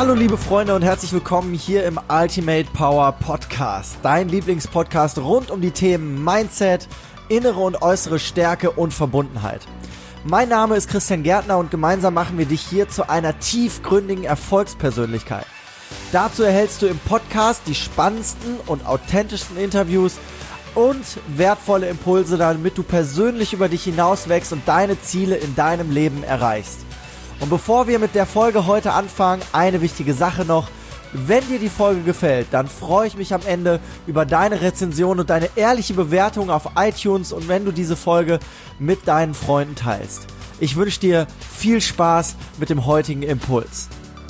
Hallo liebe Freunde und herzlich willkommen hier im Ultimate Power Podcast, dein Lieblingspodcast rund um die Themen Mindset, innere und äußere Stärke und Verbundenheit. Mein Name ist Christian Gärtner und gemeinsam machen wir dich hier zu einer tiefgründigen Erfolgspersönlichkeit. Dazu erhältst du im Podcast die spannendsten und authentischsten Interviews und wertvolle Impulse, damit du persönlich über dich hinauswächst und deine Ziele in deinem Leben erreichst. Und bevor wir mit der Folge heute anfangen, eine wichtige Sache noch. Wenn dir die Folge gefällt, dann freue ich mich am Ende über deine Rezension und deine ehrliche Bewertung auf iTunes und wenn du diese Folge mit deinen Freunden teilst. Ich wünsche dir viel Spaß mit dem heutigen Impuls.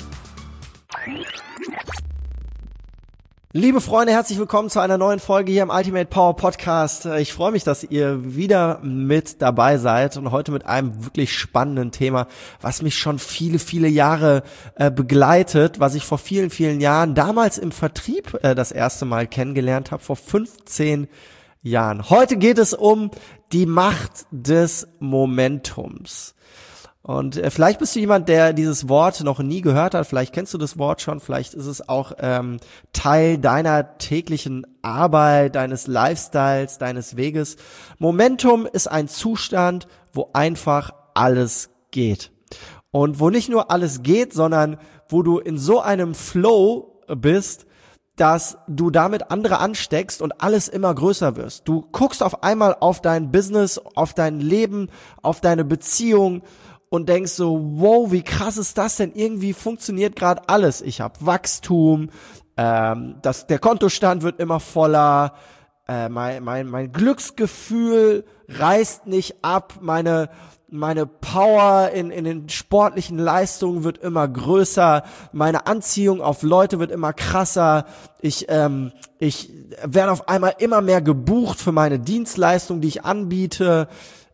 Liebe Freunde, herzlich willkommen zu einer neuen Folge hier im Ultimate Power Podcast. Ich freue mich, dass ihr wieder mit dabei seid und heute mit einem wirklich spannenden Thema, was mich schon viele Jahre begleitet, was ich vor vielen Jahren damals im Vertrieb das erste Mal kennengelernt habe, vor 15 Jahren. Heute geht es um die Macht des Momentums. Und vielleicht bist du jemand, der dieses Wort noch nie gehört hat, vielleicht kennst du das Wort schon, vielleicht ist es auch Teil deiner täglichen Arbeit, deines Lifestyles, deines Weges. Momentum ist ein Zustand, wo einfach alles geht. Und wo nicht nur alles geht, sondern wo du in so einem Flow bist, dass du damit andere ansteckst und alles immer größer wirst. Du guckst auf einmal auf dein Business, auf dein Leben, auf deine Beziehung und denkst so, wow, wie krass ist das denn? Irgendwie funktioniert gerade alles. Ich habe Wachstum, der Kontostand wird immer voller, mein Glücksgefühl reißt nicht ab, meine Power in den sportlichen Leistungen wird immer größer, meine Anziehung auf Leute wird immer krasser, ich werde auf einmal immer mehr gebucht für meine Dienstleistung, die ich anbiete,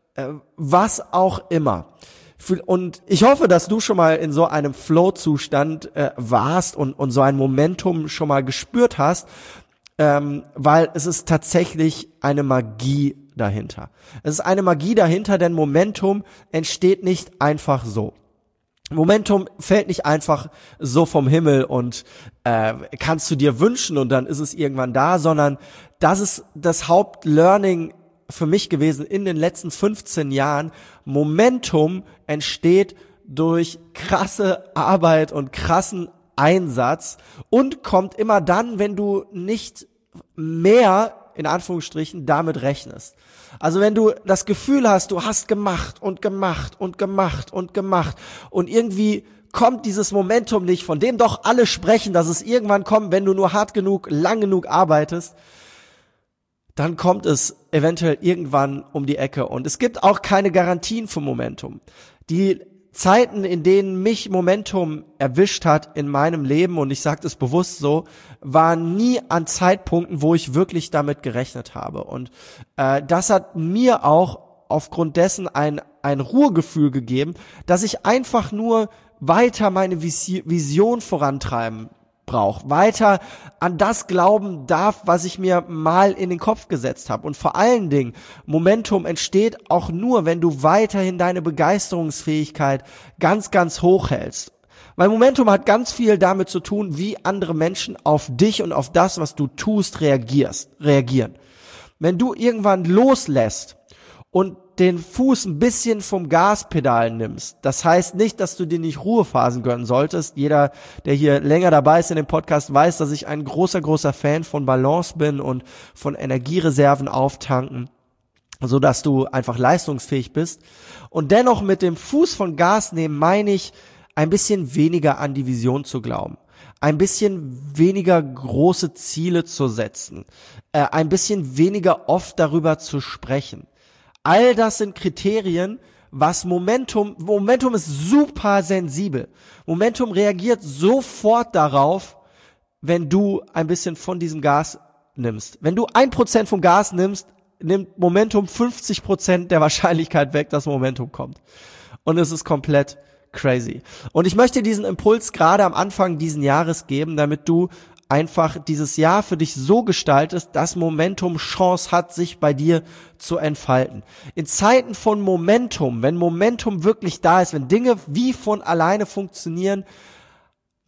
was auch immer. Und ich hoffe, dass du schon mal in so einem Flow-Zustand warst und so ein Momentum schon mal gespürt hast, weil es ist tatsächlich eine Magie dahinter. Es ist eine Magie dahinter, denn Momentum entsteht nicht einfach so. Momentum fällt nicht einfach so vom Himmel und kannst du dir wünschen und dann ist es irgendwann da, sondern das ist das Hauptlearning für mich gewesen in den letzten 15 Jahren. Momentum entsteht durch krasse Arbeit und krassen Einsatz und kommt immer dann, wenn du nicht mehr, in Anführungsstrichen, damit rechnest. Also wenn du das Gefühl hast, du hast gemacht und irgendwie kommt dieses Momentum nicht, von dem doch alle sprechen, dass es irgendwann kommt, wenn du nur hart genug, lang genug arbeitest, dann kommt es eventuell irgendwann um die Ecke. Und es gibt auch keine Garantien für Momentum. Die Zeiten, in denen mich Momentum erwischt hat in meinem Leben, und ich sage das bewusst so, waren nie an Zeitpunkten, wo ich wirklich damit gerechnet habe. Und das hat mir auch aufgrund dessen ein Ruhegefühl gegeben, dass ich einfach nur weiter meine Vision vorantreiben brauche, weiter an das glauben darf, was ich mir mal in den Kopf gesetzt habe. Und vor allen Dingen, Momentum entsteht auch nur, wenn du weiterhin deine Begeisterungsfähigkeit ganz hoch hältst. Weil Momentum hat ganz viel damit zu tun, wie andere Menschen auf dich und auf das, was du tust, reagieren. Wenn du irgendwann loslässt und den Fuß ein bisschen vom Gaspedal nimmst. Das heißt nicht, dass du dir nicht Ruhephasen gönnen solltest. Jeder, der hier länger dabei ist in dem Podcast, weiß, dass ich ein großer Fan von Balance bin und von Energiereserven auftanken, so dass du einfach leistungsfähig bist. Und dennoch mit dem Fuß von Gas nehmen meine ich, ein bisschen weniger an die Vision zu glauben. Ein bisschen weniger große Ziele zu setzen. Ein bisschen weniger oft darüber zu sprechen. All das sind Kriterien, was Momentum ist super sensibel. Momentum reagiert sofort darauf, wenn du ein bisschen von diesem Gas nimmst. Wenn du 1% vom Gas nimmst, nimmt Momentum 50% der Wahrscheinlichkeit weg, dass Momentum kommt. Und es ist komplett crazy. Und ich möchte diesen Impuls gerade am Anfang diesen Jahres geben, damit du einfach dieses Jahr für dich so gestaltest, dass Momentum Chance hat, sich bei dir zu entfalten. In Zeiten von Momentum, wenn Momentum wirklich da ist, wenn Dinge wie von alleine funktionieren,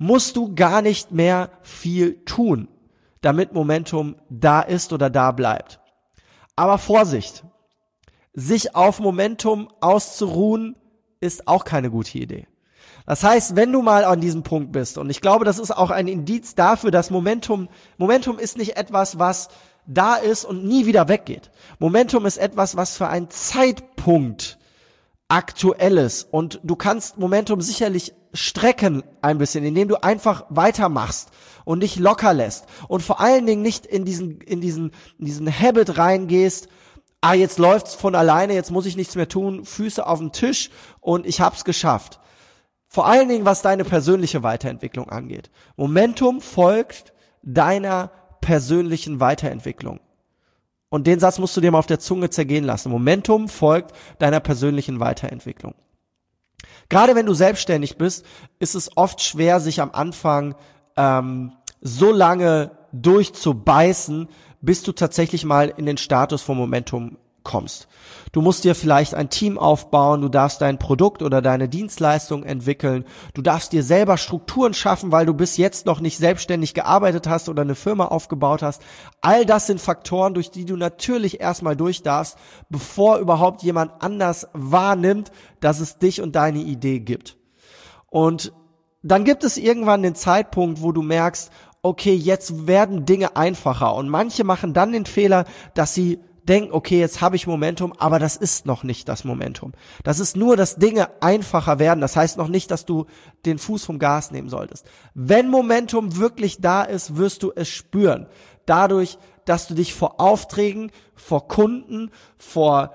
musst du gar nicht mehr viel tun, damit Momentum da ist oder da bleibt. Aber Vorsicht, sich auf Momentum auszuruhen, ist auch keine gute Idee. Das heißt, wenn du mal an diesem Punkt bist, und ich glaube, das ist auch ein Indiz dafür, dass Momentum ist nicht etwas, was da ist und nie wieder weggeht. Momentum ist etwas, was für einen Zeitpunkt aktuell ist. Und du kannst Momentum sicherlich strecken ein bisschen, indem du einfach weitermachst und dich locker lässt. Und vor allen Dingen nicht in diesen Habit reingehst, jetzt läuft's von alleine, jetzt muss ich nichts mehr tun, Füße auf den Tisch und ich hab's geschafft. Vor allen Dingen, was deine persönliche Weiterentwicklung angeht. Momentum folgt deiner persönlichen Weiterentwicklung. Und den Satz musst du dir mal auf der Zunge zergehen lassen. Momentum folgt deiner persönlichen Weiterentwicklung. Gerade wenn du selbstständig bist, ist es oft schwer, sich am Anfang so lange durchzubeißen, bis du tatsächlich mal in den Status von Momentum kommst. Du musst dir vielleicht ein Team aufbauen, du darfst dein Produkt oder deine Dienstleistung entwickeln, du darfst dir selber Strukturen schaffen, weil du bis jetzt noch nicht selbstständig gearbeitet hast oder eine Firma aufgebaut hast. All das sind Faktoren, durch die du natürlich erstmal durch darfst, bevor überhaupt jemand anders wahrnimmt, dass es dich und deine Idee gibt. Und dann gibt es irgendwann den Zeitpunkt, wo du merkst, okay, jetzt werden Dinge einfacher, und manche machen dann den Fehler, dass sie denken, okay, jetzt habe ich Momentum, aber das ist noch nicht das Momentum. Das ist nur, dass Dinge einfacher werden. Das heißt noch nicht, dass du den Fuß vom Gas nehmen solltest. Wenn Momentum wirklich da ist, wirst du es spüren. Dadurch, dass du dich vor Aufträgen, vor Kunden, vor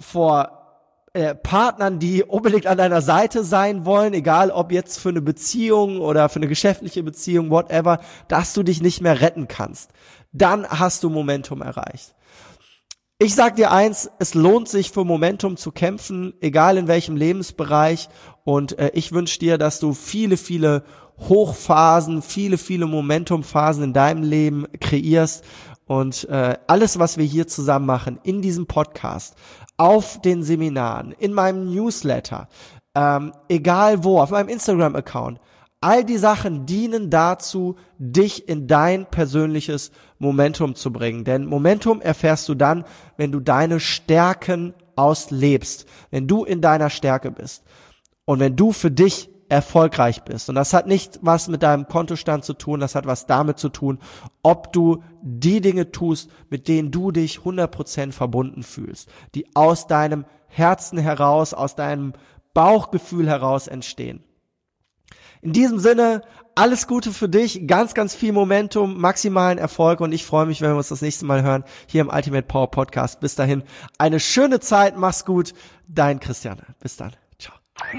Partnern, die unbedingt an deiner Seite sein wollen, egal ob jetzt für eine Beziehung oder für eine geschäftliche Beziehung, whatever, dass du dich nicht mehr retten kannst. Dann hast du Momentum erreicht. Ich sag dir eins, es lohnt sich für Momentum zu kämpfen, egal in welchem Lebensbereich, und ich wünsche dir, dass du viele, viele Hochphasen, viele Momentumphasen in deinem Leben kreierst, und alles, was wir hier zusammen machen, in diesem Podcast, auf den Seminaren, in meinem Newsletter, egal wo, auf meinem Instagram-Account, all die Sachen dienen dazu, dich in dein persönliches Momentum zu bringen. Denn Momentum erfährst du dann, wenn du deine Stärken auslebst, wenn du in deiner Stärke bist und wenn du für dich erfolgreich bist. Und das hat nicht was mit deinem Kontostand zu tun, das hat was damit zu tun, ob du die Dinge tust, mit denen du dich 100% verbunden fühlst, die aus deinem Herzen heraus, aus deinem Bauchgefühl heraus entstehen. In diesem Sinne, alles Gute für dich, ganz, ganz viel Momentum, maximalen Erfolg, und ich freue mich, wenn wir uns das nächste Mal hören, hier im Ultimate Power Podcast. Bis dahin, eine schöne Zeit, mach's gut, dein Christian. Bis dann, ciao.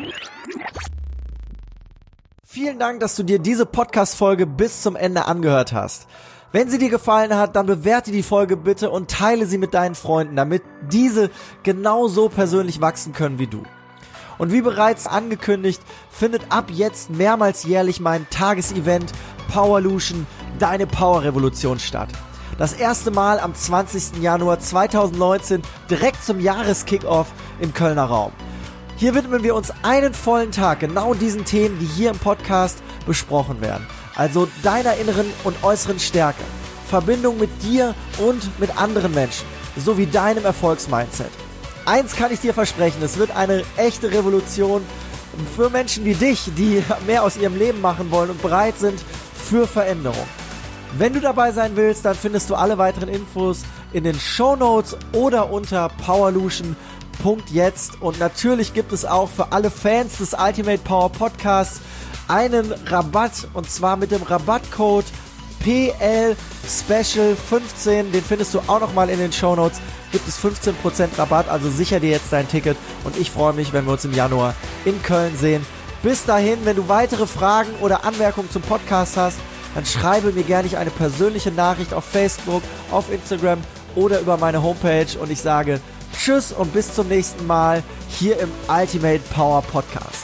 Vielen Dank, dass du dir diese Podcast-Folge bis zum Ende angehört hast. Wenn sie dir gefallen hat, dann bewerte die Folge bitte und teile sie mit deinen Freunden, damit diese genauso persönlich wachsen können wie du. Und wie bereits angekündigt, findet ab jetzt mehrmals jährlich mein Tagesevent Powerlution, deine Power-Revolution statt. Das erste Mal am 20. Januar 2019, direkt zum Jahreskickoff im Kölner Raum. Hier widmen wir uns einen vollen Tag genau diesen Themen, die hier im Podcast besprochen werden. Also deiner inneren und äußeren Stärke, Verbindung mit dir und mit anderen Menschen, sowie deinem Erfolgsmindset. Eins kann ich dir versprechen, es wird eine echte Revolution für Menschen wie dich, die mehr aus ihrem Leben machen wollen und bereit sind für Veränderung. Wenn du dabei sein willst, dann findest du alle weiteren Infos in den Shownotes oder unter powerlution.jetzt. Und natürlich gibt es auch für alle Fans des Ultimate Power Podcasts einen Rabatt, und zwar mit dem Rabattcode PL Special 15, den findest du auch nochmal in den Shownotes, gibt es 15% Rabatt, also sicher dir jetzt dein Ticket, und ich freue mich, wenn wir uns im Januar in Köln sehen. Bis dahin, wenn du weitere Fragen oder Anmerkungen zum Podcast hast, dann schreibe mir gerne eine persönliche Nachricht auf Facebook, auf Instagram oder über meine Homepage, und ich sage Tschüss und bis zum nächsten Mal hier im Ultimate Power Podcast.